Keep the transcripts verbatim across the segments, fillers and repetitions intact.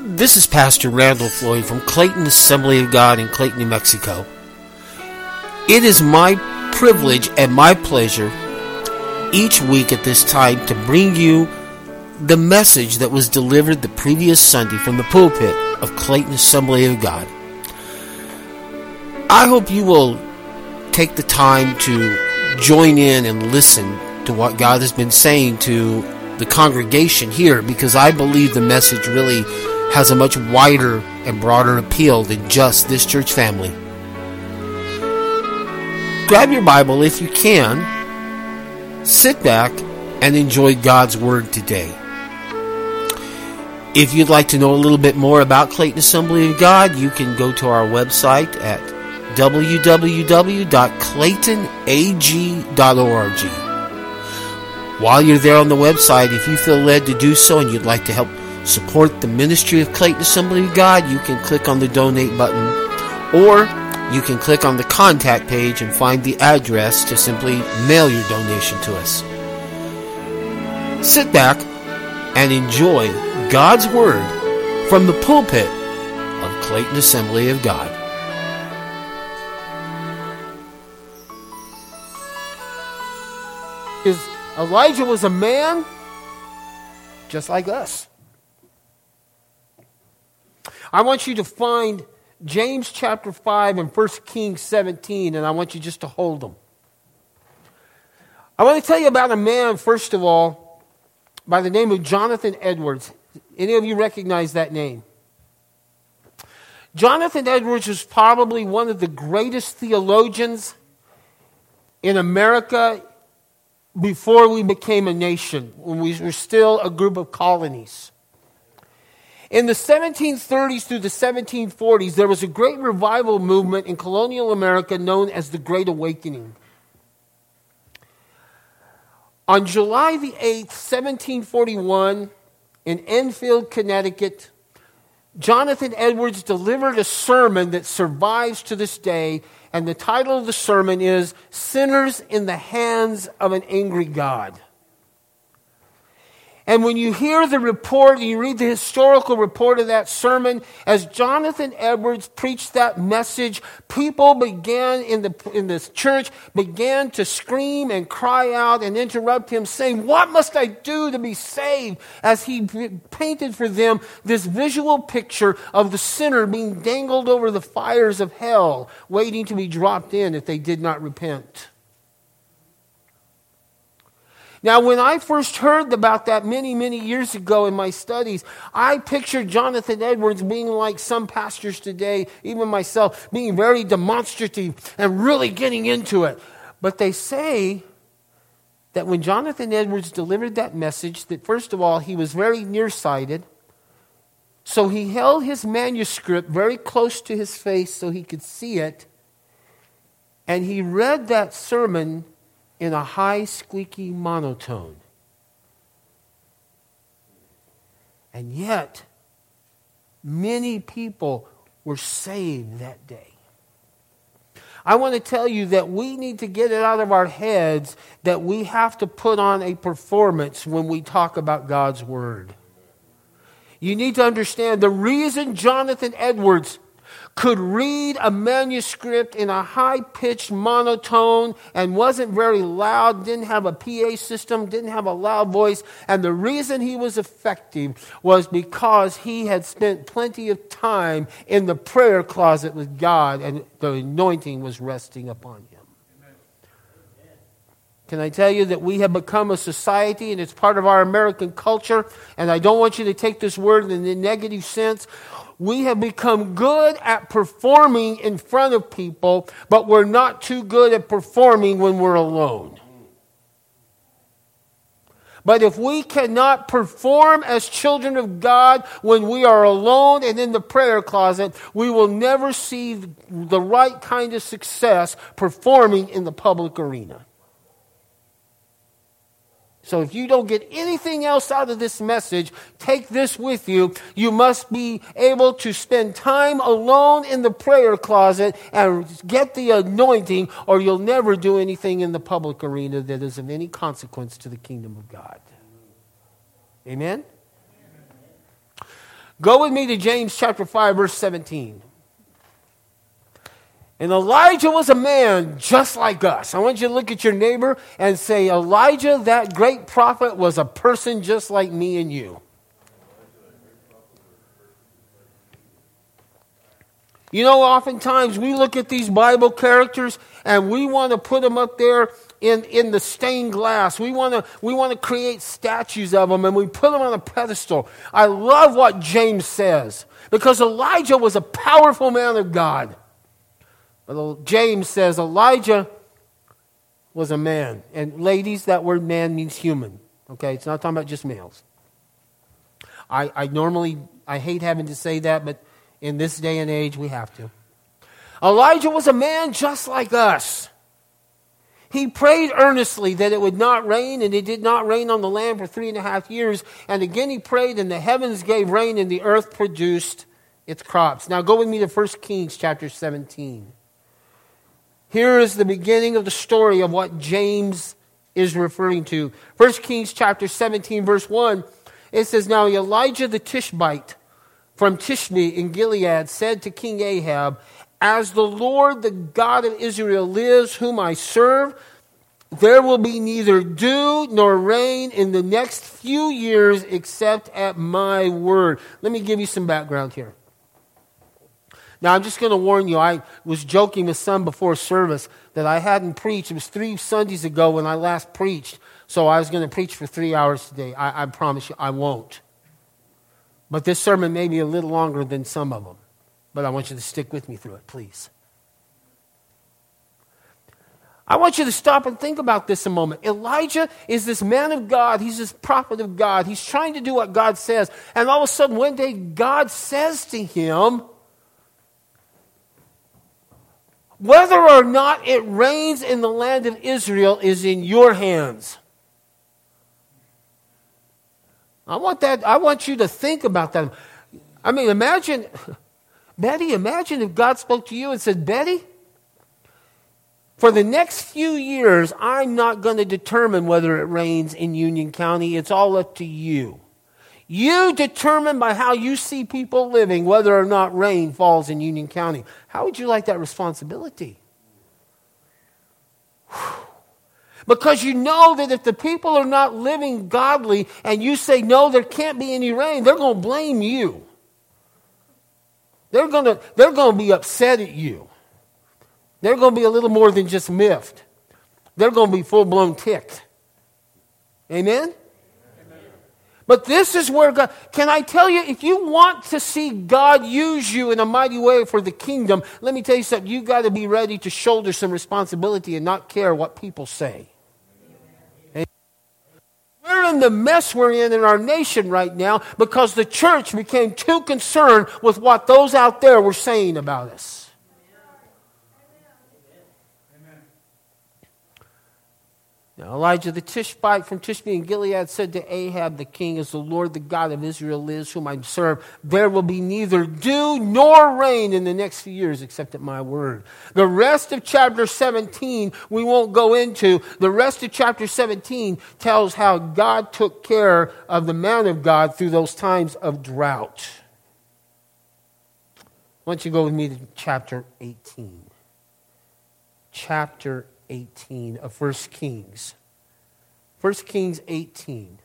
This is Pastor Randall Floyd from Clayton Assembly of God in Clayton, New Mexico. It is my privilege and my pleasure each week at this time to bring you the message that was delivered the previous Sunday from the pulpit of Clayton Assembly of God. I hope you will take the time to join in and listen to what God has been saying to the congregation here, because I believe the message really has a much wider and broader appeal than just this church family. Grab your Bible if you can, sit back, and enjoy God's Word today. If you'd like to know a little bit more about Clayton Assembly of God, you can go to our website at w w w dot clayton a g dot org. While you're there on the website, if you feel led to do so and you'd like to help support the ministry of Clayton Assembly of God, you can click on the donate button, or you can click on the contact page and find the address to simply mail your donation to us. Sit back and enjoy God's Word from the pulpit of Clayton Assembly of God. Is Elijah was a man just like us. I want you to find James chapter five and First Kings seventeen, and I want you just to hold them. I want to tell you about a man, first of all, by the name of Jonathan Edwards. Any of you recognize that name? Jonathan Edwards was probably one of the greatest theologians in America before we became a nation, when we were still a group of colonies. In the seventeen thirties through the seventeen forties, there was a great revival movement in colonial America known as the Great Awakening. On July the eighth, seventeen forty-one, in Enfield, Connecticut, Jonathan Edwards delivered a sermon that survives to this day, and the title of the sermon is Sinners in the Hands of an Angry God. And when you hear the report, and you read the historical report of that sermon, as Jonathan Edwards preached that message, people began in the in this church, began to scream and cry out and interrupt him, saying, "What must I do to be saved?" As he painted for them this visual picture of the sinner being dangled over the fires of hell, waiting to be dropped in if they did not repent. Now, when I first heard about that many, many years ago in my studies, I pictured Jonathan Edwards being like some pastors today, even myself, being very demonstrative and really getting into it. But they say that when Jonathan Edwards delivered that message, that first of all, he was very nearsighted. So he held his manuscript very close to his face so he could see it. And he read that sermon in a high, squeaky monotone. And yet, many people were saved that day. I want to tell you that we need to get it out of our heads that we have to put on a performance when we talk about God's Word. You need to understand the reason Jonathan Edwards could read a manuscript in a high-pitched monotone and wasn't very loud, didn't have a P A system, didn't have a loud voice. And the reason he was effective was because he had spent plenty of time in the prayer closet with God and the anointing was resting upon him. Can I tell you that we have become a society, and it's part of our American culture, and I don't want you to take this word in the negative sense. We have become good at performing in front of people, but we're not too good at performing when we're alone. But if we cannot perform as children of God when we are alone and in the prayer closet, we will never see the right kind of success performing in the public arena. So if you don't get anything else out of this message, take this with you. You must be able to spend time alone in the prayer closet and get the anointing, or you'll never do anything in the public arena that is of any consequence to the kingdom of God. Amen? Go with me to James chapter five, verse seventeen. And Elijah was a man just like us. I want you to look at your neighbor and say, Elijah, that great prophet, was a person just like me and you. You know, oftentimes we look at these Bible characters and we want to put them up there in, in the stained glass. We want to we want to create statues of them and we put them on a pedestal. I love what James says because Elijah was a powerful man of God. But James says Elijah was a man. And ladies, that word man means human. Okay, it's not talking about just males. I, I normally, I hate having to say that, but in this day and age, we have to. Elijah was a man just like us. He prayed earnestly that it would not rain, and it did not rain on the land for three and a half years. And again he prayed, and the heavens gave rain, and the earth produced its crops. Now go with me to First Kings chapter seventeen. Here is the beginning of the story of what James is referring to. First Kings chapter seventeen, verse one, it says, Now Elijah the Tishbite from Tishbe in Gilead said to King Ahab, As the Lord, the God of Israel lives, whom I serve, there will be neither dew nor rain in the next few years except at my word. Let me give you some background here. Now, I'm just going to warn you, I was joking with some before service that I hadn't preached. It was three Sundays ago when I last preached, so I was going to preach for three hours today. I, I promise you, I won't. But this sermon may be a little longer than some of them. But I want you to stick with me through it, please. I want you to stop and think about this a moment. Elijah is this man of God. He's this prophet of God. He's trying to do what God says. And all of a sudden, one day, God says to him, whether or not it rains in the land of Israel is in your hands. I want that. I want you to think about that. I mean, imagine, Betty, imagine if God spoke to you and said, Betty, for the next few years, I'm not going to determine whether it rains in Union County. It's all up to you. You determine by how you see people living whether or not rain falls in Union County. How would you like that responsibility? Whew. Because you know that if the people are not living godly and you say, no, there can't be any rain, they're going to blame you. They're going to, they're going to be upset at you. They're going to be a little more than just miffed. They're going to be full-blown ticked. Amen? But this is where God, can I tell you, if you want to see God use you in a mighty way for the kingdom, let me tell you something, you've got to be ready to shoulder some responsibility and not care what people say. Amen. We're in the mess we're in in our nation right now because the church became too concerned with what those out there were saying about us. Now, Elijah the Tishbite from Tishbe in Gilead said to Ahab the king, As the Lord the God of Israel lives, whom I serve, there will be neither dew nor rain in the next few years except at my word. The rest of chapter seventeen we won't go into. The rest of chapter seventeen tells how God took care of the man of God through those times of drought. Why don't you go with me to chapter eighteen. Chapter eighteen of First Kings. First Kings eighteen.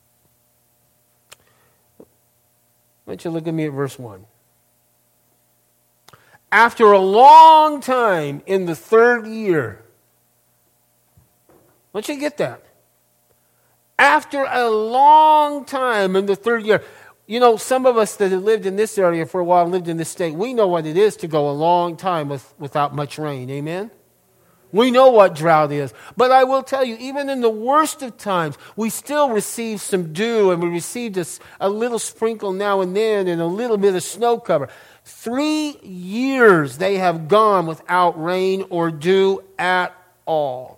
Why don't you look at me at verse one? After a long time in the third year. Why don't you get that? After a long time in the third year. You know, some of us that have lived in this area for a while, lived in this state, we know what it is to go a long time with, without much rain. Amen? We know what drought is. But I will tell you, even in the worst of times, we still receive some dew, and we received a, a little sprinkle now and then and a little bit of snow cover. Three years they have gone without rain or dew at all.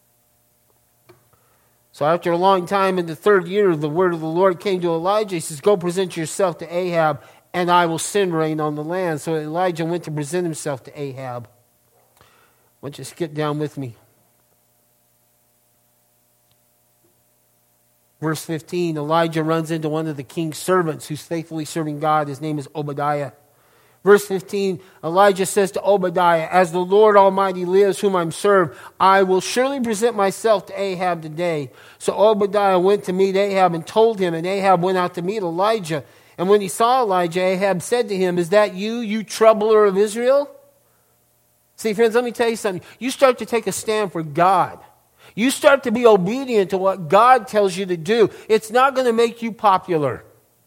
So after a long time in the third year, the word of the Lord came to Elijah. He says, Go present yourself to Ahab, and I will send rain on the land. So Elijah went to present himself to Ahab. Why don't you skip down with me? Verse fifteen, Elijah runs into one of the king's servants who's faithfully serving God. His name is Obadiah. Verse fifteen, Elijah says to Obadiah, as the Lord Almighty lives, whom I'm served, I will surely present myself to Ahab today. So Obadiah went to meet Ahab and told him, and Ahab went out to meet Elijah. And when he saw Elijah, Ahab said to him, is that you, you troubler of Israel? See, friends, let me tell you something. You start to take a stand for God. You start to be obedient to what God tells you to do. It's not going to make you popular.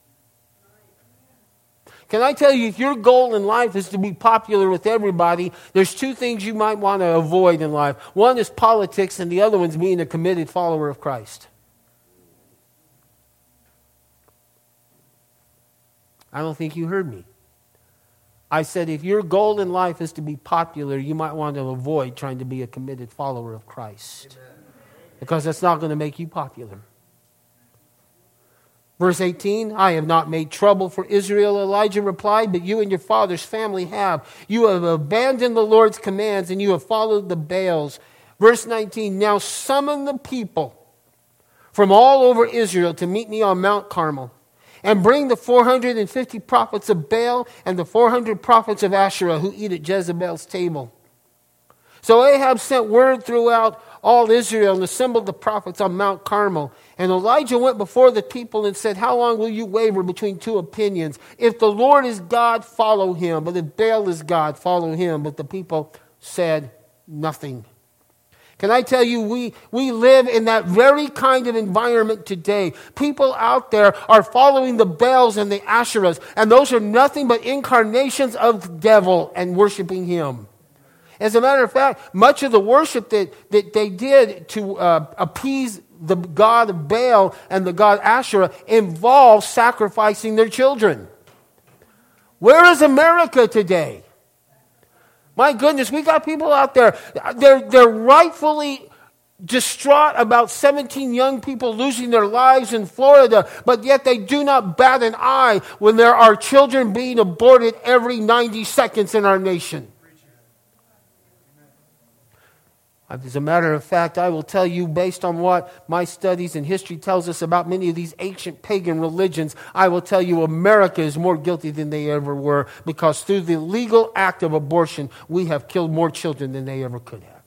Can I tell you, if your goal in life is to be popular with everybody, there's two things you might want to avoid in life. One is politics, and the other one's being a committed follower of Christ. I don't think you heard me. I said if your goal in life is to be popular, you might want to avoid trying to be a committed follower of Christ. Amen. Because that's not going to make you popular. Verse eighteen, I have not made trouble for Israel, Elijah replied, but you and your father's family have. You have abandoned the Lord's commands and you have followed the Baals. Verse nineteen, now summon the people from all over Israel to meet me on Mount Carmel. And bring the four hundred fifty prophets of Baal and the four hundred prophets of Asherah who eat at Jezebel's table. So Ahab sent word throughout all Israel and assembled the prophets on Mount Carmel. And Elijah went before the people and said, how long will you waver between two opinions? If the Lord is God, follow him. But if Baal is God, follow him. But the people said nothing. Can I tell you, we, we live in that very kind of environment today. People out there are following the Baals and the Asherahs, and those are nothing but incarnations of the devil and worshiping him. As a matter of fact, much of the worship that, that they did to uh, appease the god of Baal and the god Asherah involved sacrificing their children. Where is America today? My goodness, we got people out there, they're, they're rightfully distraught about seventeen young people losing their lives in Florida, but yet they do not bat an eye when there are children being aborted every ninety seconds in our nation. As a matter of fact, I will tell you, based on what my studies and history tells us about many of these ancient pagan religions, I will tell you America is more guilty than they ever were, because through the legal act of abortion, we have killed more children than they ever could have.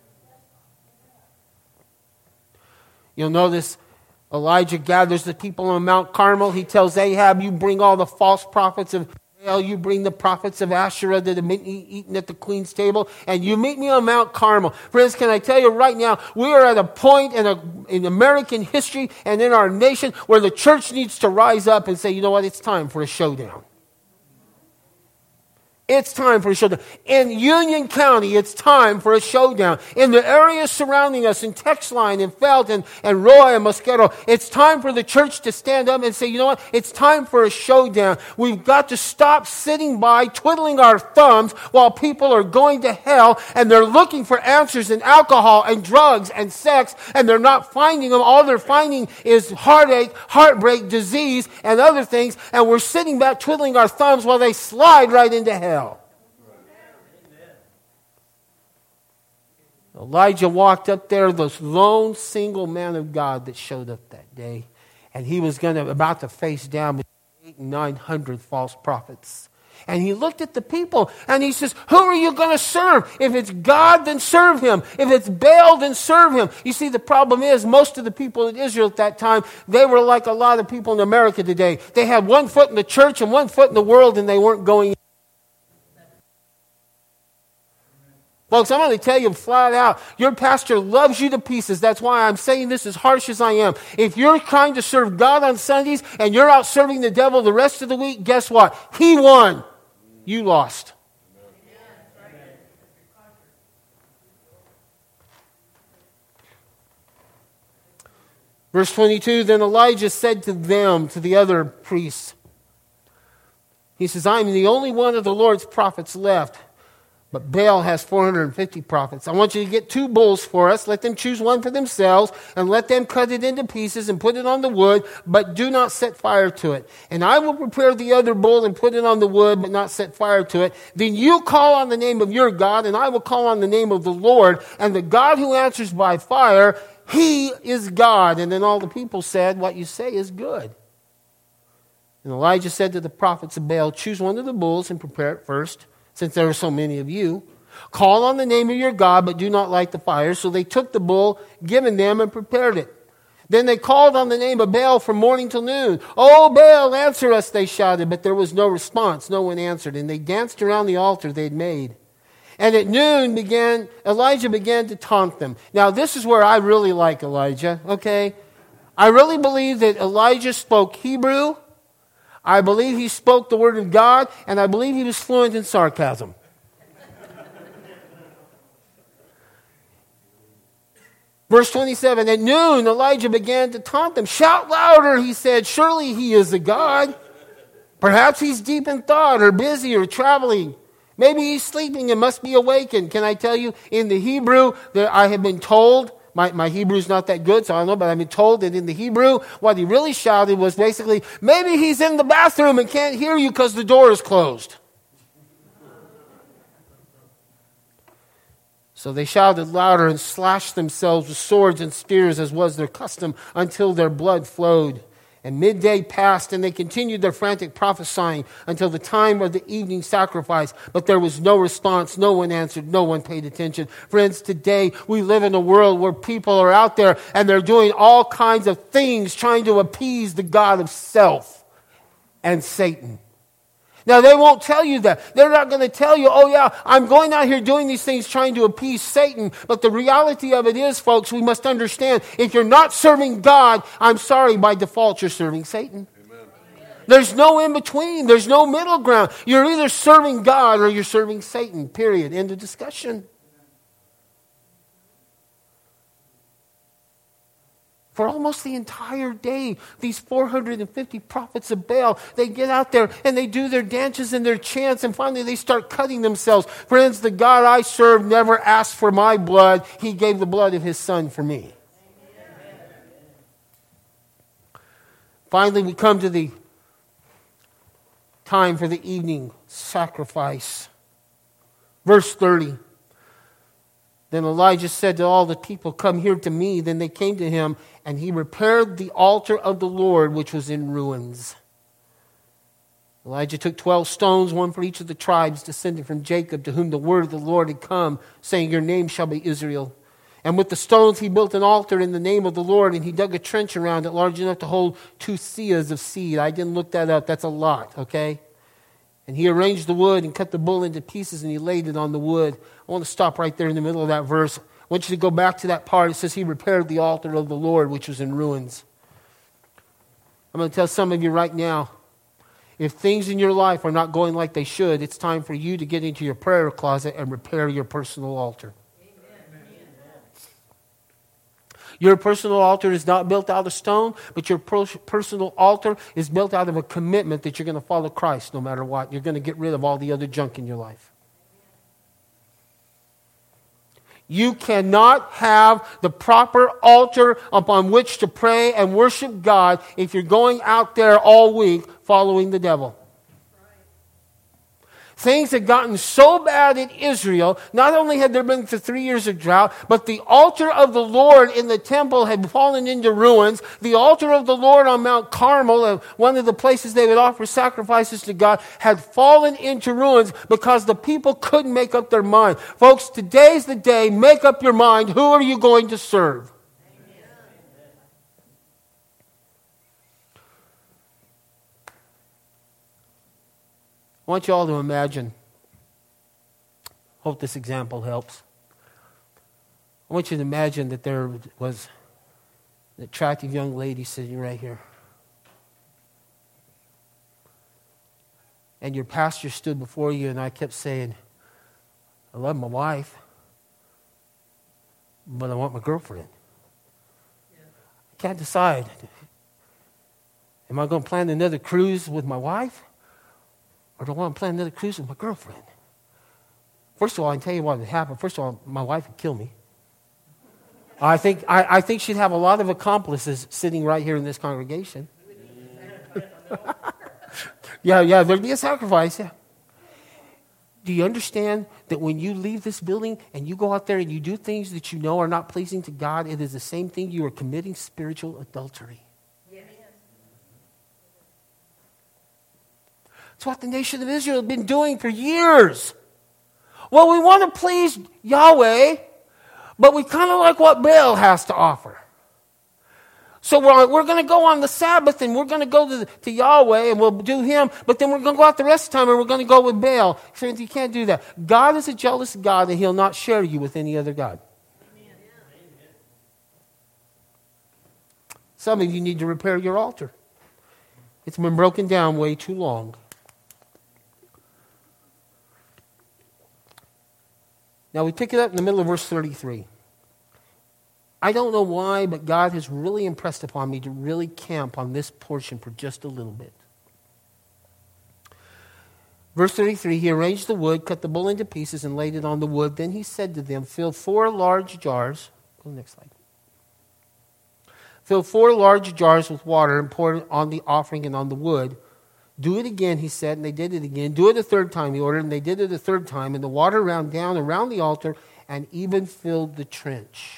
You'll notice Elijah gathers the people on Mount Carmel. He tells Ahab, you bring all the false prophets of Baal, you bring the prophets of Asherah that have been eaten at the queen's table, and you meet me on Mount Carmel. Friends, can I tell you right now, we are at a point in, a, in American history and in our nation where the church needs to rise up and say, you know what, it's time for a showdown. It's time for a showdown. In Union County, it's time for a showdown. In the areas surrounding us, in Texline, and Felton, and Roy, and Mosquito, it's time for the church to stand up and say, you know what? It's time for a showdown. We've got to stop sitting by, twiddling our thumbs while people are going to hell, and they're looking for answers in alcohol and drugs and sex, and they're not finding them. All they're finding is heartache, heartbreak, disease, and other things, and we're sitting back twiddling our thumbs while they slide right into hell. Elijah walked up there, the lone single man of God that showed up that day, and he was going to about to face down with eight and nine hundred false prophets. And he looked at the people and he says, who are you going to serve? If it's God, then serve him. If it's Baal, then serve him. You see, the problem is most of the people in Israel at that time, they were like a lot of people in America today. They had one foot in the church and one foot in the world, and they weren't going in. Folks, I'm going to tell you flat out, your pastor loves you to pieces. That's why I'm saying this as harsh as I am. If you're trying to serve God on Sundays and you're out serving the devil the rest of the week, guess what? He won. You lost. Verse twenty-two, then Elijah said to them, to the other priests, he says, I'm the only one of the Lord's prophets left, but Baal has four hundred fifty prophets. I want you to get two bulls for us. Let them choose one for themselves, and let them cut it into pieces and put it on the wood, but do not set fire to it. And I will prepare the other bull and put it on the wood, but not set fire to it. Then you call on the name of your God, and I will call on the name of the Lord, and the God who answers by fire, He is God. And then all the people said, what you say is good. And Elijah said to the prophets of Baal, choose one of the bulls and prepare it first, since there are so many of you. Call on the name of your God, but do not light the fire. So they took the bull given them and prepared it. Then they called on the name of Baal from morning till noon. Oh, Baal, answer us, they shouted. But there was no response. No one answered. And they danced around the altar they'd made. And at noon, began Elijah began to taunt them. Now, this is where I really like Elijah, okay? I really believe that Elijah spoke Hebrew. I believe he spoke the word of God. And I believe he was fluent in sarcasm. Verse twenty-seven, at noon, Elijah began to taunt them. Shout louder, he said. Surely he is a God. Perhaps he's deep in thought or busy or traveling. Maybe he's sleeping and must be awakened. Can I tell you, in the Hebrew, that I have been told, my, my Hebrew's not that good, so I don't know, but I've been told that in the Hebrew, what he really shouted was basically, maybe he's in the bathroom and can't hear you because the door is closed. So they shouted louder and slashed themselves with swords and spears as was their custom until their blood flowed. And midday passed and they continued their frantic prophesying until the time of the evening sacrifice. But there was no response. No one answered. No one paid attention. Friends, today we live in a world where people are out there and they're doing all kinds of things trying to appease the God of self and Satan. Now, they won't tell you that. They're not going to tell you, oh yeah, I'm going out here doing these things trying to appease Satan. But the reality of it is, folks, we must understand, if you're not serving God, I'm sorry, by default, you're serving Satan. Amen. There's no in between. There's no middle ground. You're either serving God or you're serving Satan, period. End of discussion. For almost the entire day, these four hundred fifty prophets of Baal, they get out there and they do their dances and their chants, and finally they start cutting themselves. Friends, the God I serve never asked for my blood. He gave the blood of his son for me. Amen. Finally, we come to the time for the evening sacrifice. Verse thirty. Then Elijah said to all the people, come here to me. Then they came to him, and he repaired the altar of the Lord, which was in ruins. Elijah took twelve stones, one for each of the tribes descended from Jacob, to whom the word of the Lord had come, saying, your name shall be Israel. And with the stones he built an altar in the name of the Lord, and he dug a trench around it large enough to hold two seahs of seed. I didn't look that up. That's a lot, okay? And he arranged the wood and cut the bull into pieces, and he laid it on the wood. I want to stop right there in the middle of that verse. I want you to go back to that part. It says he repaired the altar of the Lord, which was in ruins. I'm going to tell some of you right now, if things in your life are not going like they should, it's time for you to get into your prayer closet and repair your personal altar. Your personal altar is not built out of stone, but your personal altar is built out of a commitment that you're going to follow Christ no matter what. You're going to get rid of all the other junk in your life. You cannot have the proper altar upon which to pray and worship God if you're going out there all week following the devil. Things had gotten so bad in Israel, not only had there been the three years of drought, but the altar of the Lord in the temple had fallen into ruins. The altar of the Lord on Mount Carmel, one of the places they would offer sacrifices to God, had fallen into ruins because the people couldn't make up their mind. Folks, today's the day. Make up your mind. Who are you going to serve? I want you all to imagine, hope this example helps. I want you to imagine that there was an attractive young lady sitting right here. And your pastor stood before you, and I kept saying, I love my wife, but I want my girlfriend. Yeah. I can't decide. Am I going to plan another cruise with my wife? Or do I want to plan another cruise with my girlfriend? First of all, I can tell you what would happen. First of all, my wife would kill me. I think I, I think she'd have a lot of accomplices sitting right here in this congregation. yeah, yeah, there'd be a sacrifice. Yeah. Do you understand that when you leave this building and you go out there and you do things that you know are not pleasing to God, it is the same thing, you are committing spiritual adultery. Yes. It's what the nation of Israel has been doing for years. Well, we want to please Yahweh, but we kind of like what Baal has to offer. So we're, we're going to go on the Sabbath and we're going to go to, to Yahweh and we'll do him, but then we're going to go out the rest of the time and we're going to go with Baal. So you can't do that. God is a jealous God and he'll not share you with any other God. Amen. Some of you need to repair your altar. It's been broken down way too long. Now we pick it up in the middle of verse thirty-three. I don't know why, but God has really impressed upon me to really camp on this portion for just a little bit. Verse thirty-three, he arranged the wood, cut the bull into pieces, and laid it on the wood. Then he said to them, fill four large jars. Go to the next slide. Fill four large jars with water and pour it on the offering and on the wood. Do it again, he said, and they did it again. Do it a third time, he ordered, and they did it a third time. And the water ran down around the altar and even filled the trench.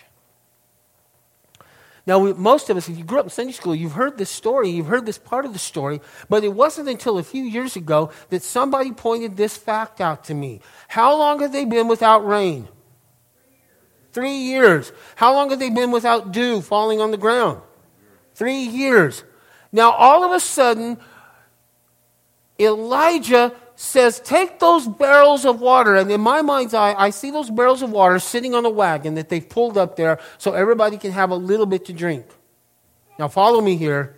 Now, we, most of us, if you grew up in Sunday school, you've heard this story, you've heard this part of the story, but it wasn't until a few years ago that somebody pointed this fact out to me. How long have they been without rain? Three years. How long have they been without dew falling on the ground? Three years. Now, all of a sudden, Elijah says, take those barrels of water, and in my mind's eye, I see those barrels of water sitting on a wagon that they've pulled up there so everybody can have a little bit to drink. Now follow me here.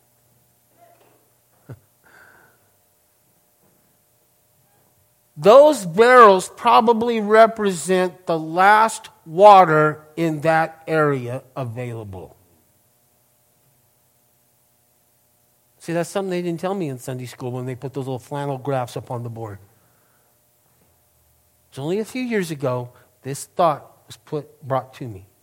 Those barrels probably represent the last water in that area available. See, that's something they didn't tell me in Sunday school when they put those little flannel graphs up on the board. It's only a few years ago this thought was put brought to me.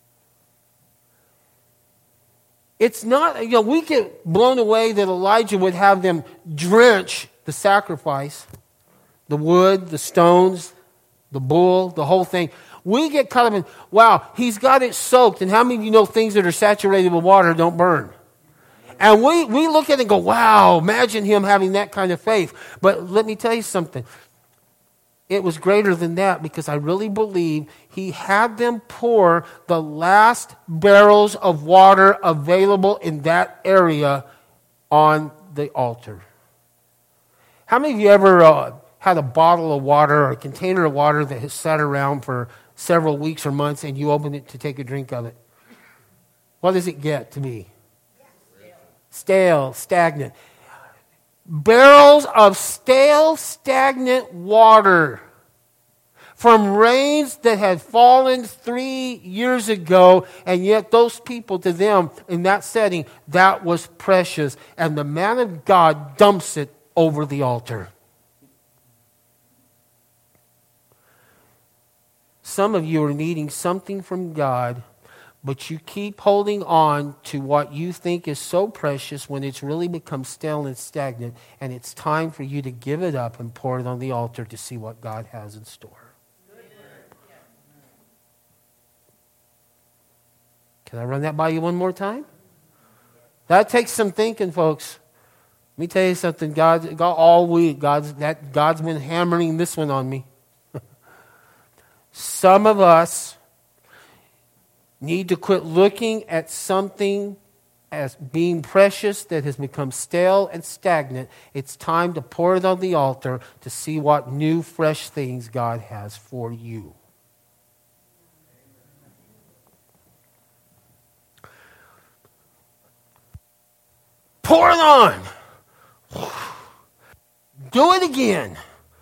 It's not, you know, we get blown away that Elijah would have them drench the sacrifice, the wood, the stones, the bull, the whole thing. We get caught up in, wow, he's got it soaked. And how many of you know things that are saturated with water don't burn? And we, we look at it and go, wow, imagine him having that kind of faith. But let me tell you something. It was greater than that because I really believe he had them pour the last barrels of water available in that area on the altar. How many of you ever uh, had a bottle of water or a container of water that has sat around for several weeks or months and you open it to take a drink of it? What does it get to be? Stale, stagnant. Barrels of stale, stagnant water from rains that had fallen three years ago, and yet those people, to them, in that setting, that was precious. And the man of God dumps it over the altar. Some of you are needing something from God, but you keep holding on to what you think is so precious when it's really become stale and stagnant, and it's time for you to give it up and pour it on the altar to see what God has in store. Can I run that by you one more time? That takes some thinking, folks. Let me tell you something. God, God all week, God's, that, God's been hammering this one on me. Some of us need to quit looking at something as being precious that has become stale and stagnant. It's time to pour it on the altar to see what new, fresh things God has for you. Pour it on. Do it again.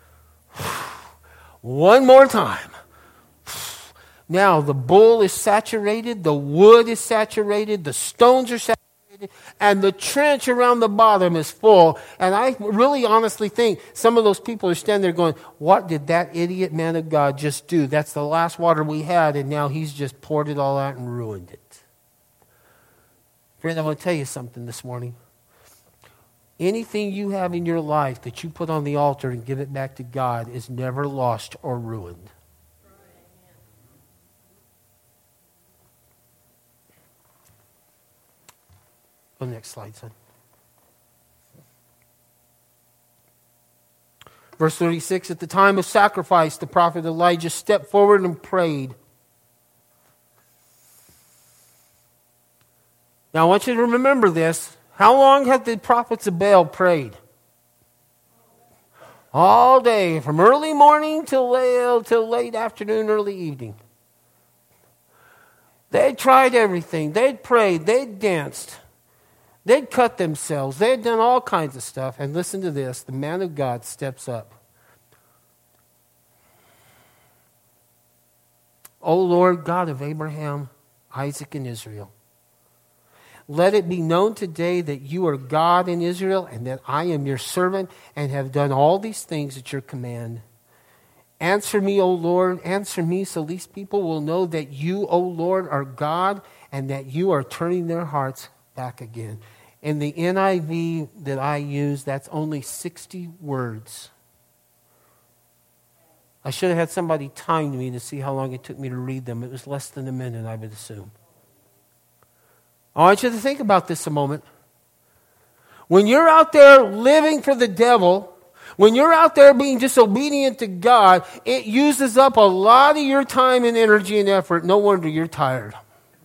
One more time. Now, the bull is saturated, the wood is saturated, the stones are saturated, and the trench around the bottom is full. And I really honestly think some of those people are standing there going, what did that idiot man of God just do? That's the last water we had, and now he's just poured it all out and ruined it. Friend, I want to tell you something this morning. Anything you have in your life that you put on the altar and give it back to God is never lost or ruined. Go next slide, son. Verse thirty-six, at the time of sacrifice, the prophet Elijah stepped forward and prayed. Now I want you to remember this. How long have the prophets of Baal prayed? All day, from early morning till late, till late afternoon, early evening. They tried everything. They'd prayed. They'd danced. They'd cut themselves. They'd done all kinds of stuff. And listen to this. The man of God steps up. O Lord God of Abraham, Isaac, and Israel, let it be known today that you are God in Israel and that I am your servant and have done all these things at your command. Answer me, O Lord, answer me so these people will know that you, O Lord, are God and that you are turning their hearts back again. In the N I V that I use, that's only sixty words. I should have had somebody time me to see how long it took me to read them. It was less than a minute, I would assume. I want you to think about this a moment. When you're out there living for the devil, when you're out there being disobedient to God, it uses up a lot of your time and energy and effort. No wonder you're tired.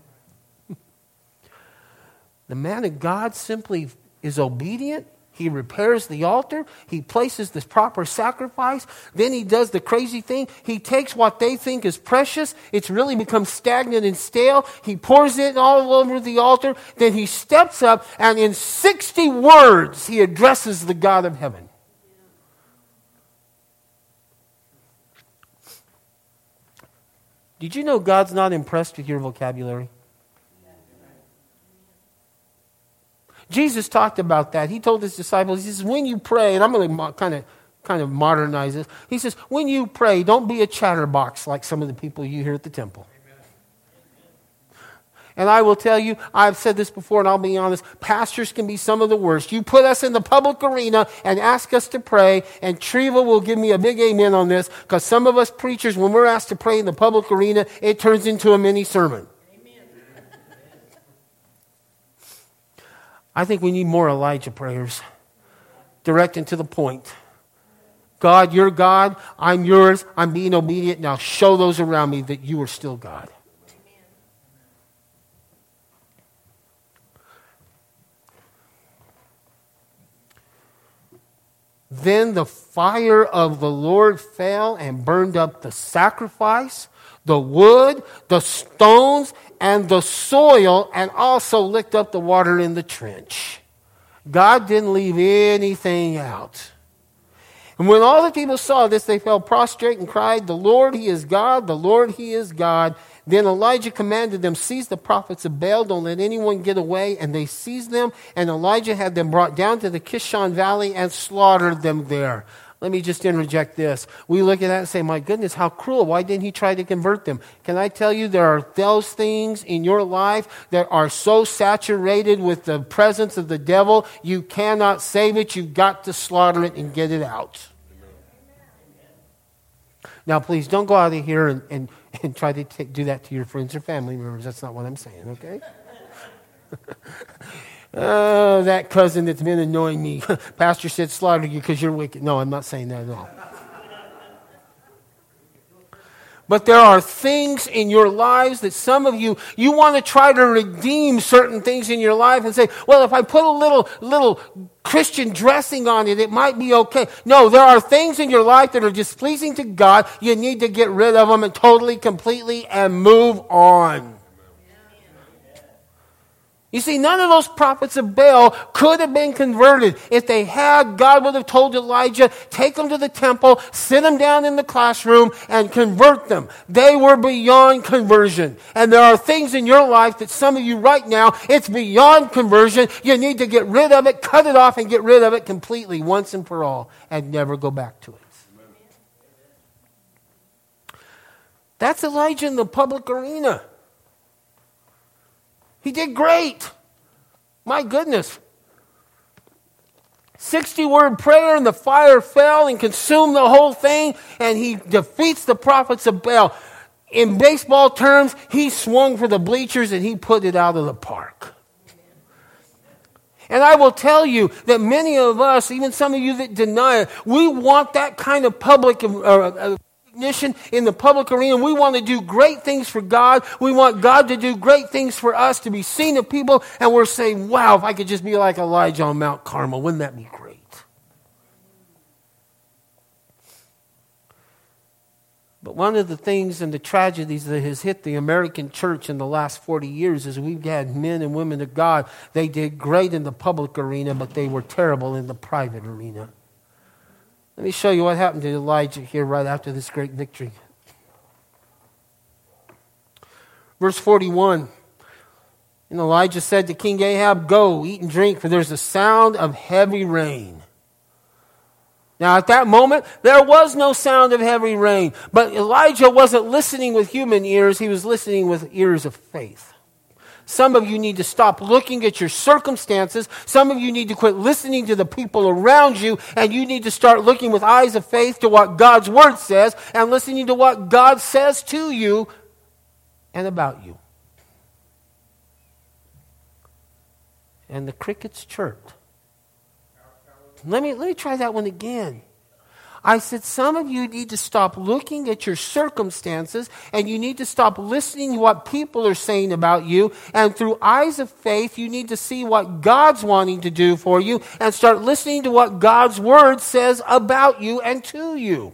The man of God simply is obedient. He repairs the altar. He places the proper sacrifice. Then he does the crazy thing. He takes what they think is precious. It's really become stagnant and stale. He pours it all over the altar. Then he steps up and in sixty words he addresses the God of heaven. Did you know God's not impressed with your vocabulary? Jesus talked about that. He told his disciples, he says, when you pray, and I'm going to kind of kind of modernize this. He says, when you pray, don't be a chatterbox like some of the people you hear at the temple. Amen. And I will tell you, I've said this before and I'll be honest, pastors can be some of the worst. You put us in the public arena and ask us to pray, and Treva will give me a big amen on this, because some of us preachers, when we're asked to pray in the public arena, it turns into a mini sermon. I think we need more Elijah prayers. Direct and to the point. God, you're God. I'm yours. I'm being obedient. Now show those around me that you are still God. Then the fire of the Lord fell and burned up the sacrifice, the wood, the stones, and the soil, and also licked up the water in the trench. God didn't leave anything out. And when all the people saw this, they fell prostrate and cried, the Lord, He is God, the Lord, He is God. Then Elijah commanded them, seize the prophets of Baal, don't let anyone get away. And they seized them, and Elijah had them brought down to the Kishon Valley and slaughtered them there. Let me just interject this. We look at that and say, my goodness, how cruel. Why didn't he try to convert them? Can I tell you, there are those things in your life that are so saturated with the presence of the devil, you cannot save it. You've got to slaughter it and get it out. Now, please don't go out of here and, and, and try to take, do that to your friends or family members. That's not what I'm saying, okay? Oh, that cousin that's been annoying me. Pastor said slaughter you because you're wicked. No, I'm not saying that at all. But there are things in your lives that some of you, you want to try to redeem certain things in your life and say, well, if I put a little, little Christian dressing on it, it might be okay. No, there are things in your life that are displeasing to God. You need to get rid of them and totally, completely, and move on. You see, none of those prophets of Baal could have been converted. If they had, God would have told Elijah, take them to the temple, sit them down in the classroom, and convert them. They were beyond conversion. And there are things in your life that some of you right now, it's beyond conversion. You need to get rid of it, cut it off, and get rid of it completely, once and for all, and never go back to it. That's Elijah in the public arena. He did great. My goodness. sixty-word prayer, and the fire fell and consumed the whole thing, and he defeats the prophets of Baal. In baseball terms, he swung for the bleachers and he put it out of the park. And I will tell you that many of us, even some of you that deny it, we want that kind of public uh, recognition in the public arena. We want to do great things for God. We want God to do great things for us, to be seen of people. And we're saying, wow, if I could just be like Elijah on Mount Carmel, wouldn't that be great? But one of the things and the tragedies that has hit the American church in the last forty years is we've had men and women of God. They did great in the public arena, but they were terrible in the private arena. Let me show you what happened to Elijah here right after this great victory. Verse forty-one. And Elijah said to King Ahab, "Go, eat and drink, for there's a sound of heavy rain." Now, at that moment, there was no sound of heavy rain. But Elijah wasn't listening with human ears. He was listening with ears of faith. Some of you need to stop looking at your circumstances. Some of you need to quit listening to the people around you. And you need to start looking with eyes of faith to what God's Word says and listening to what God says to you and about you. And the crickets chirped. Let me, let me try that one again. I said some of you need to stop looking at your circumstances and you need to stop listening to what people are saying about you. And through eyes of faith, you need to see what God's wanting to do for you and start listening to what God's Word says about you and to you.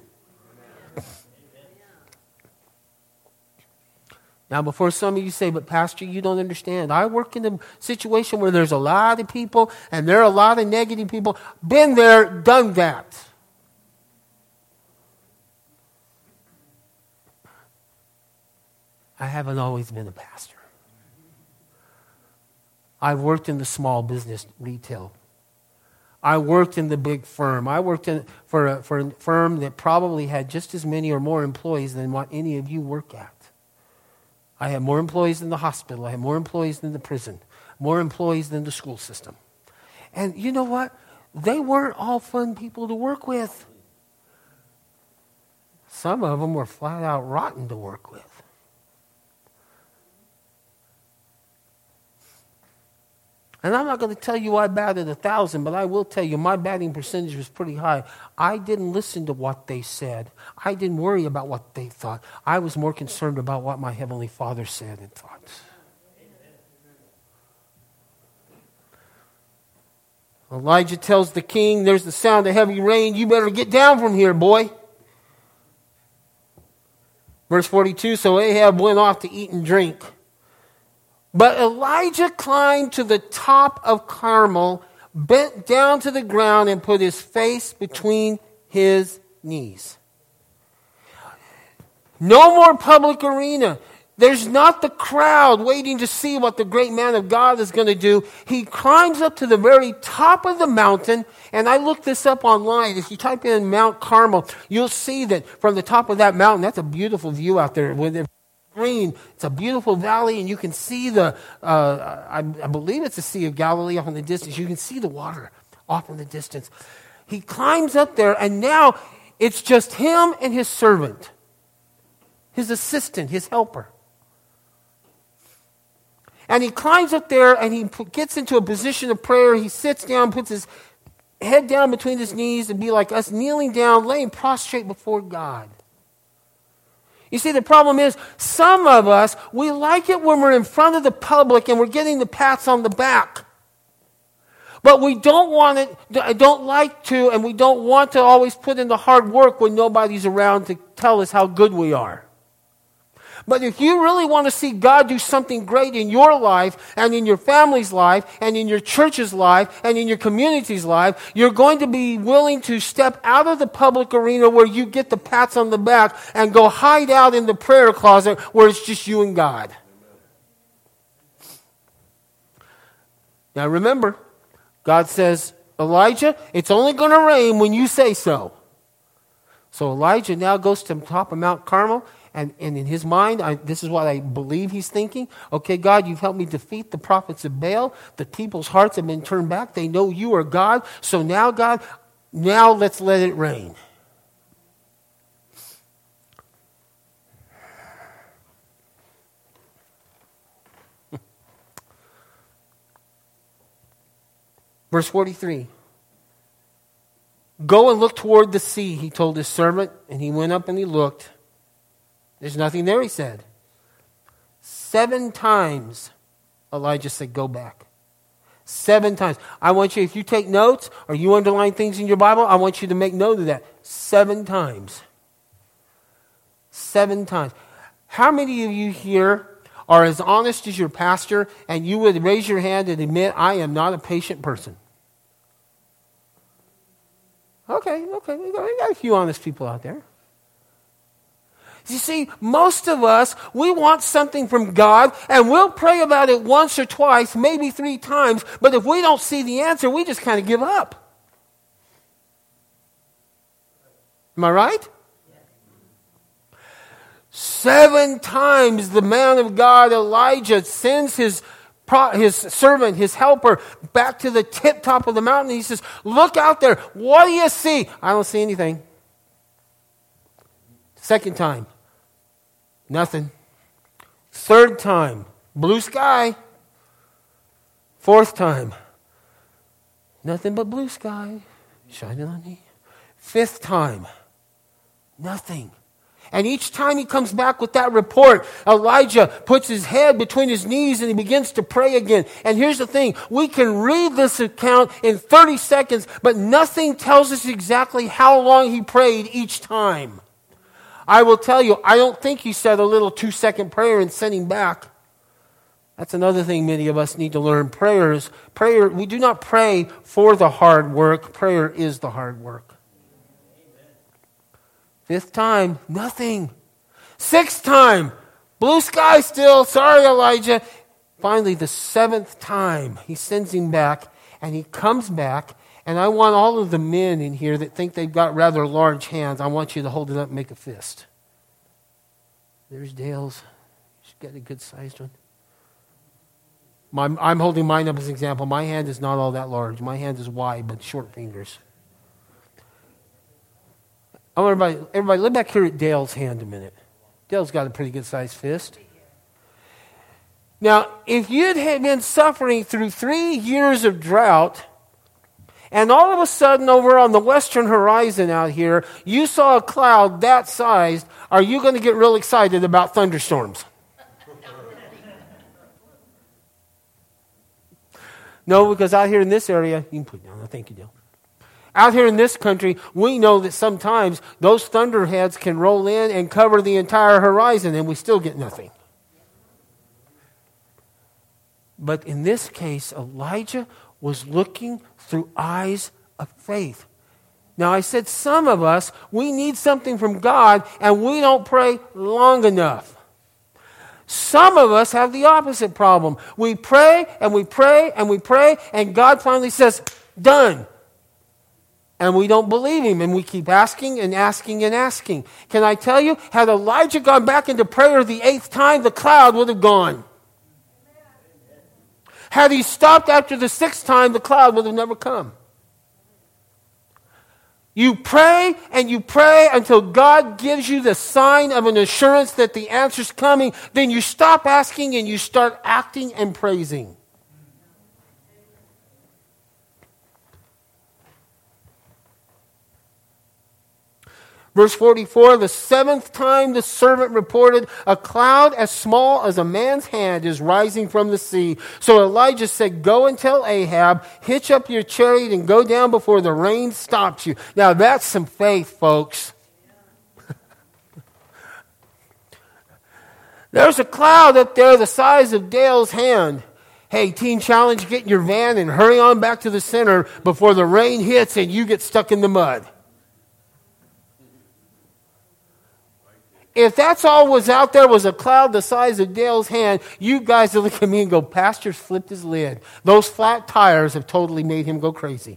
Now, before some of you say, "But Pastor, you don't understand. I work in a situation where there's a lot of people and there are a lot of negative people." Been there, done that. I haven't always been a pastor. I've worked in the small business retail. I worked in the big firm. I worked in, for, a, for a firm that probably had just as many or more employees than what any of you work at. I had more employees than the hospital. I had more employees than the prison. More employees than the school system. And you know what? They weren't all fun people to work with. Some of them were flat out rotten to work with. And I'm not going to tell you I batted a thousand, but I will tell you my batting percentage was pretty high. I didn't listen to what they said. I didn't worry about what they thought. I was more concerned about what my Heavenly Father said and thought. Elijah tells the king, "There's the sound of heavy rain. You better get down from here, boy." Verse forty-two, so Ahab went off to eat and drink. But Elijah climbed to the top of Carmel, bent down to the ground, and put his face between his knees. No more public arena. There's not the crowd waiting to see what the great man of God is going to do. He climbs up to the very top of the mountain, and I looked this up online. If you type in Mount Carmel, you'll see that from the top of that mountain, that's a beautiful view out there. With it green, it's a beautiful valley, and you can see the, uh, I, I believe it's the Sea of Galilee off in the distance. You can see the water off in the distance. He climbs up there, and now it's just him and his servant, his assistant, his helper. And he climbs up there, and he gets into a position of prayer. He sits down, puts his head down between his knees, and be like us, kneeling down, laying prostrate before God. You see, the problem is, some of us, we like it when we're in front of the public and we're getting the pats on the back. But we don't want it, don't like to, and we don't want to always put in the hard work when nobody's around to tell us how good we are. But if you really want to see God do something great in your life and in your family's life and in your church's life and in your community's life, you're going to be willing to step out of the public arena where you get the pats on the back and go hide out in the prayer closet where it's just you and God. Now remember, God says, Elijah, it's only going to rain when you say so. So Elijah now goes to the top of Mount Carmel, And, and in his mind, I, this is what I believe he's thinking. Okay, God, you've helped me defeat the prophets of Baal. The people's hearts have been turned back. They know you are God. So now, God, now let's let it rain. Verse forty-three. Go and look toward the sea, he told his servant. And he went up and he looked. There's nothing there, he said. Seven times Elijah said, go back. Seven times. I want you, if you take notes or you underline things in your Bible, I want you to make note of that. Seven times. Seven times. How many of you here are as honest as your pastor and you would raise your hand and admit, I am not a patient person? Okay, okay, we got, we got a few honest people out there. You see, most of us, we want something from God, and we'll pray about it once or twice, maybe three times, but if we don't see the answer, we just kind of give up. Am I right? Seven times the man of God, Elijah, sends his his servant, his helper, back to the tip top of the mountain. He says, look out there. What do you see? I don't see anything. Second time, nothing. Third time, blue sky. Fourth time, nothing but blue sky shining on me. Fifth time, nothing. And each time he comes back with that report, Elijah puts his head between his knees and he begins to pray again. And here's the thing. We can read this account in thirty seconds, but nothing tells us exactly how long he prayed each time. I will tell you, I don't think he said a little two-second prayer and sent him back. That's another thing many of us need to learn. Prayers, prayer, we do not pray for the hard work. Prayer is the hard work. Fifth time, nothing. Sixth time, blue sky still. Sorry, Elijah. Finally, the seventh time, he sends him back, and he comes back. And I want all of the men in here that think they've got rather large hands, I want you to hold it up and make a fist. There's Dale's. She's got a good-sized one. My, I'm holding mine up as an example. My hand is not all that large. My hand is wide, but short fingers. I want everybody, everybody, look back here at Dale's hand a minute. Dale's got a pretty good-sized fist. Now, if you'd had been suffering through three years of drought, and all of a sudden over on the western horizon out here, you saw a cloud that sized, are you going to get real excited about thunderstorms? No, because out here in this area, you can put it down. Thank you, Dale. Out here in this country, we know that sometimes those thunderheads can roll in and cover the entire horizon and we still get nothing. But in this case, Elijah was looking through eyes of faith. Now, I said some of us, we need something from God and we don't pray long enough. Some of us have the opposite problem. We pray and we pray and we pray and God finally says, done. And we don't believe him, and we keep asking and asking and asking. Can I tell you, had Elijah gone back into prayer the eighth time, the cloud would have gone. Had he stopped after the sixth time, the cloud would have never come. You pray and you pray until God gives you the sign of an assurance that the answer's coming. Then you stop asking and you start acting and praising. Verse forty-four, the seventh time the servant reported, a cloud as small as a man's hand is rising from the sea. So Elijah said, go and tell Ahab, hitch up your chariot and go down before the rain stops you. Now that's some faith, folks. There's a cloud up there the size of Dale's hand. Hey, Teen Challenge, get in your van and hurry on back to the center before the rain hits and you get stuck in the mud. If that's all was out there was a cloud the size of Dale's hand, you guys would look at me and go, Pastor's flipped his lid. Those flat tires have totally made him go crazy.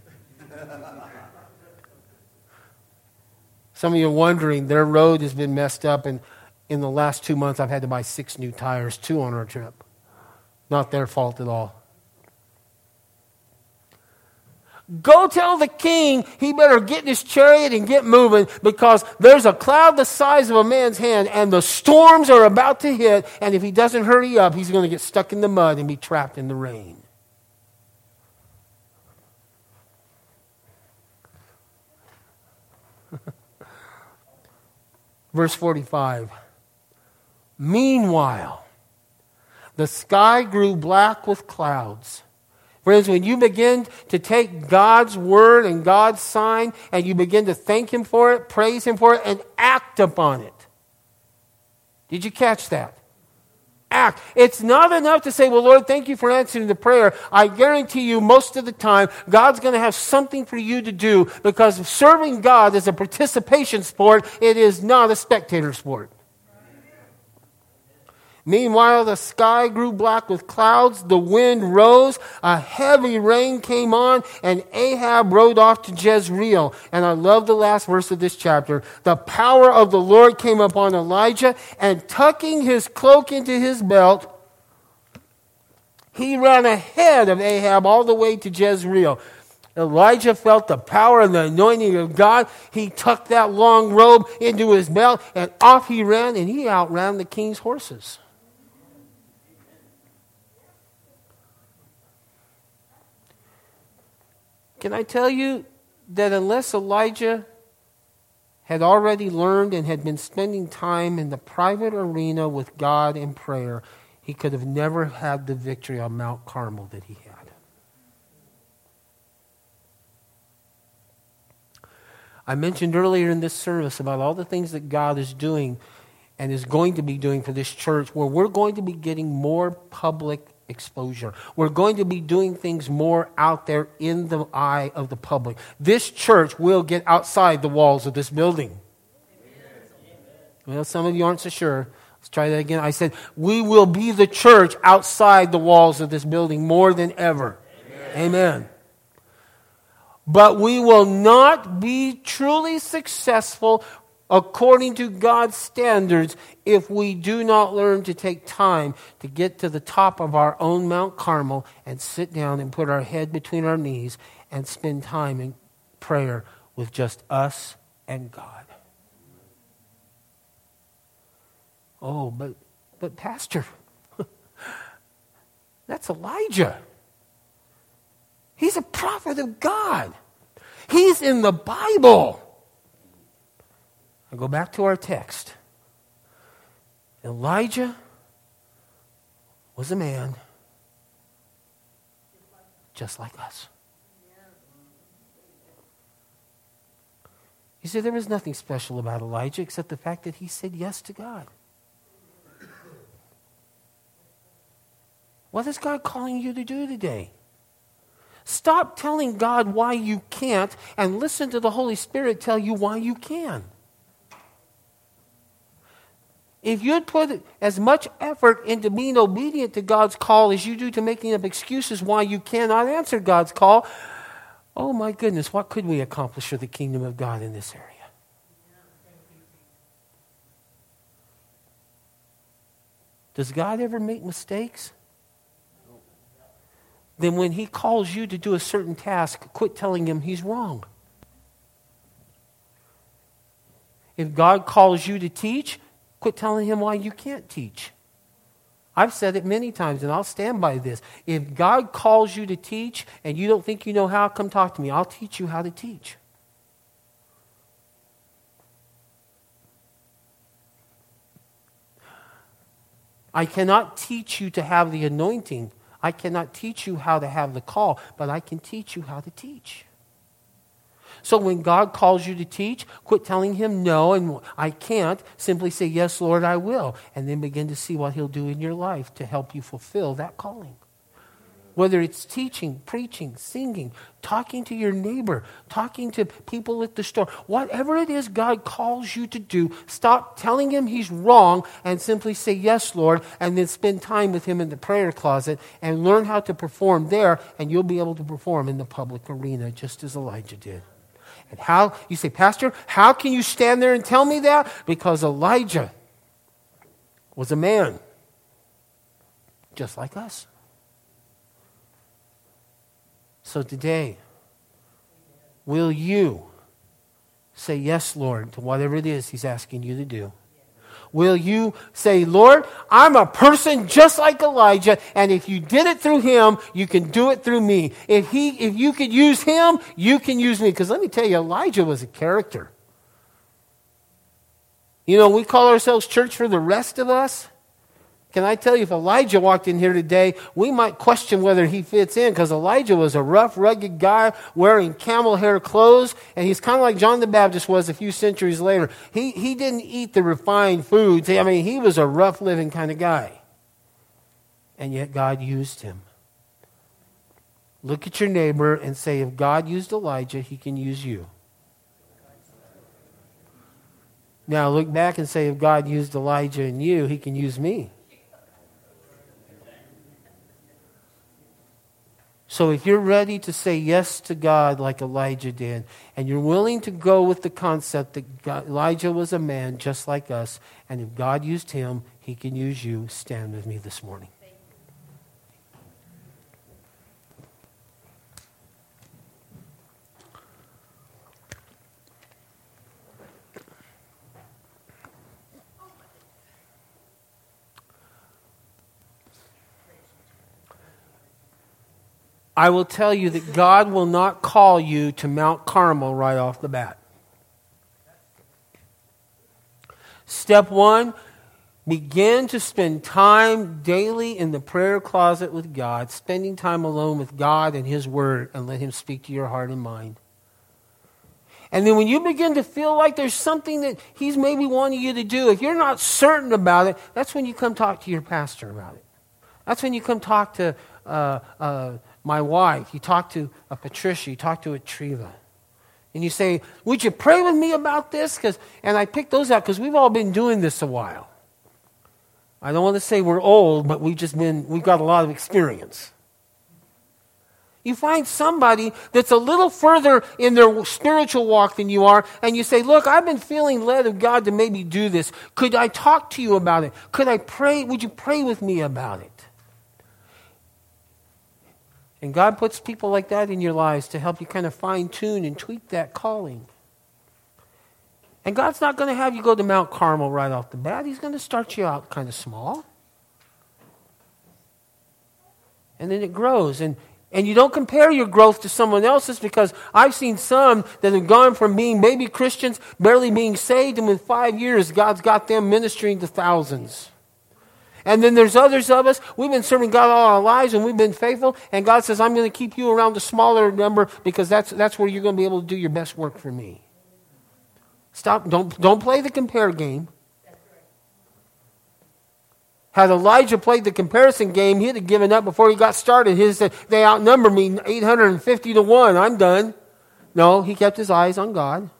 Some of you are wondering, their road has been messed up, and in the last two months, I've had to buy six new tires, two on our trip. Not their fault at all. Go tell the king he better get in his chariot and get moving, because there's a cloud the size of a man's hand and the storms are about to hit, and if he doesn't hurry up, he's going to get stuck in the mud and be trapped in the rain. Verse forty-five. Meanwhile, the sky grew black with clouds. Friends, when you begin to take God's word and God's sign and you begin to thank Him for it, praise Him for it, and act upon it. Did you catch that? Act. It's not enough to say, well, Lord, thank you for answering the prayer. I guarantee you most of the time, God's going to have something for you to do, because serving God is a participation sport. It is not a spectator sport. Meanwhile, the sky grew black with clouds, the wind rose, a heavy rain came on, and Ahab rode off to Jezreel. And I love the last verse of this chapter. The power of the Lord came upon Elijah, and tucking his cloak into his belt, he ran ahead of Ahab all the way to Jezreel. Elijah felt the power and the anointing of God. He tucked that long robe into his belt, and off he ran, and he outran the king's horses. Can I tell you that unless Elijah had already learned and had been spending time in the private arena with God in prayer, he could have never had the victory on Mount Carmel that he had. I mentioned earlier in this service about all the things that God is doing and is going to be doing for this church, where we're going to be getting more public exposure. We're going to be doing things more out there in the eye of the public. This church will get outside the walls of this building. Well, some of you aren't so sure. Let's try that again. I said, we will be the church outside the walls of this building more than ever. Amen. Amen. But we will not be truly successful according to God's standards if we do not learn to take time to get to the top of our own Mount Carmel and sit down and put our head between our knees and spend time in prayer with just us and God. Oh, but but Pastor, that's Elijah. He's a prophet of God. He's in the Bible. I go back to our text. Elijah was a man just like us. You see, there was nothing special about Elijah except the fact that he said yes to God. What is God calling you to do today? Stop telling God why you can't and listen to the Holy Spirit tell you why you can. If you'd put as much effort into being obedient to God's call as you do to making up excuses why you cannot answer God's call, oh my goodness, what could we accomplish for the kingdom of God in this area? Does God ever make mistakes? Then when He calls you to do a certain task, quit telling Him He's wrong. If God calls you to teach, quit telling Him why you can't teach. I've said it many times, and I'll stand by this. If God calls you to teach and you don't think you know how, come talk to me. I'll teach you how to teach. I cannot teach you to have the anointing. I cannot teach you how to have the call, but I can teach you how to teach. So when God calls you to teach, quit telling Him no and I can't. Simply say, yes, Lord, I will. And then begin to see what He'll do in your life to help you fulfill that calling. Whether it's teaching, preaching, singing, talking to your neighbor, talking to people at the store, whatever it is God calls you to do, stop telling Him He's wrong and simply say, yes, Lord, and then spend time with Him in the prayer closet and learn how to perform there, and you'll be able to perform in the public arena just as Elijah did. And how, you say, Pastor, how can you stand there and tell me that? Because Elijah was a man, just like us. So today, will you say yes, Lord, to whatever it is He's asking you to do? Will you say, Lord, I'm a person just like Elijah, and if you did it through him, you can do it through me. If he, if you could use him, you can use me. Because let me tell you, Elijah was a character. You know, we call ourselves church for the rest of us. Can I tell you, if Elijah walked in here today, we might question whether he fits in, because Elijah was a rough, rugged guy wearing camel hair clothes, and he's kind of like John the Baptist was a few centuries later. He, he didn't eat the refined foods. I mean, he was a rough living kind of guy. And yet God used him. Look at your neighbor and say, if God used Elijah, He can use you. Now look back and say, if God used Elijah and you, He can use me. So if you're ready to say yes to God like Elijah did, and you're willing to go with the concept that God, Elijah was a man just like us, and if God used him, He can use you, stand with me this morning. I will tell you that God will not call you to Mount Carmel right off the bat. Step one, begin to spend time daily in the prayer closet with God, spending time alone with God and His Word, and let Him speak to your heart and mind. And then when you begin to feel like there's something that He's maybe wanting you to do, if you're not certain about it, that's when you come talk to your pastor about it. That's when you come talk to uh, uh, my wife. You talk to a Patricia. You talk to a Treva. And you say, would you pray with me about this? Cause, and I pick those out because we've all been doing this a while. I don't want to say we're old, but we've just been, we've got a lot of experience. You find somebody that's a little further in their spiritual walk than you are, and you say, look, I've been feeling led of God to maybe do this. Could I talk to you about it? Could I pray? Would you pray with me about it? And God puts people like that in your lives to help you kind of fine-tune and tweak that calling. And God's not going to have you go to Mount Carmel right off the bat. He's going to start you out kind of small. And then it grows. And, and you don't compare your growth to someone else's, because I've seen some that have gone from being baby Christians, barely being saved, and in five years, God's got them ministering to thousands. And then there's others of us, we've been serving God all our lives and we've been faithful, and God says, I'm going to keep you around the smaller number because that's that's where you're going to be able to do your best work for me. Stop, don't, don't play the compare game. Had Elijah played the comparison game, he'd have given up before he got started. He said, they outnumber me eight hundred fifty to one, I'm done. No, he kept his eyes on God.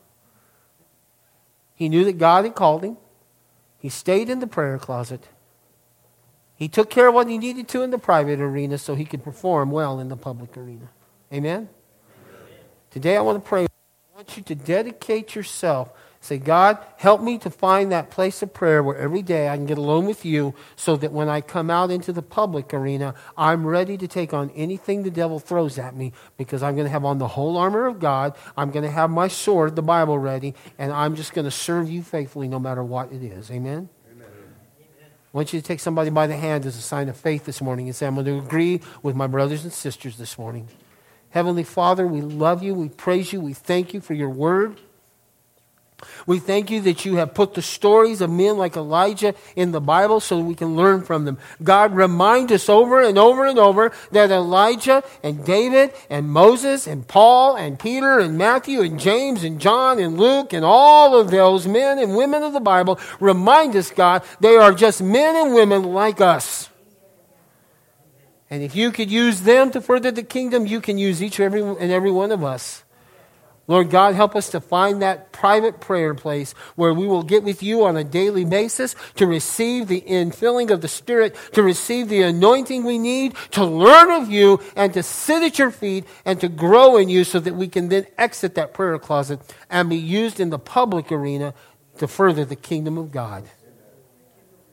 He knew that God had called him. He stayed in the prayer closet. He took care of what he needed to in the private arena so he could perform well in the public arena. Amen? Amen. Today I want to pray. I want you to dedicate yourself. Say, God, help me to find that place of prayer where every day I can get alone with you, so that when I come out into the public arena, I'm ready to take on anything the devil throws at me, because I'm going to have on the whole armor of God. I'm going to have my sword, the Bible, ready, and I'm just going to serve you faithfully no matter what it is. Amen? I want you to take somebody by the hand as a sign of faith this morning and say, I'm going to agree with my brothers and sisters this morning. Heavenly Father, we love you. We praise you. We thank you for your word. We thank you that you have put the stories of men like Elijah in the Bible so that we can learn from them. God, remind us over and over and over that Elijah and David and Moses and Paul and Peter and Matthew and James and John and Luke and all of those men and women of the Bible, remind us, God, they are just men and women like us. And if you could use them to further the kingdom, you can use each and every, and every one of us. Lord God, help us to find that private prayer place where we will get with you on a daily basis to receive the infilling of the Spirit, to receive the anointing we need, to learn of you, and to sit at your feet and to grow in you, so that we can then exit that prayer closet and be used in the public arena to further the kingdom of God.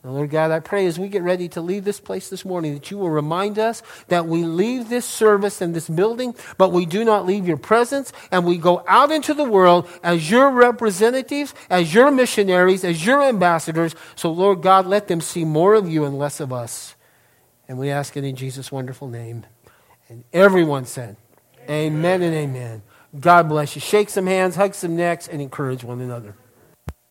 And Lord God, I pray as we get ready to leave this place this morning that you will remind us that we leave this service and this building, but we do not leave your presence, and we go out into the world as your representatives, as your missionaries, as your ambassadors. So Lord God, let them see more of you and less of us. And we ask it in Jesus' wonderful name. And everyone said, amen, amen and amen. God bless you. Shake some hands, hug some necks, and encourage one another.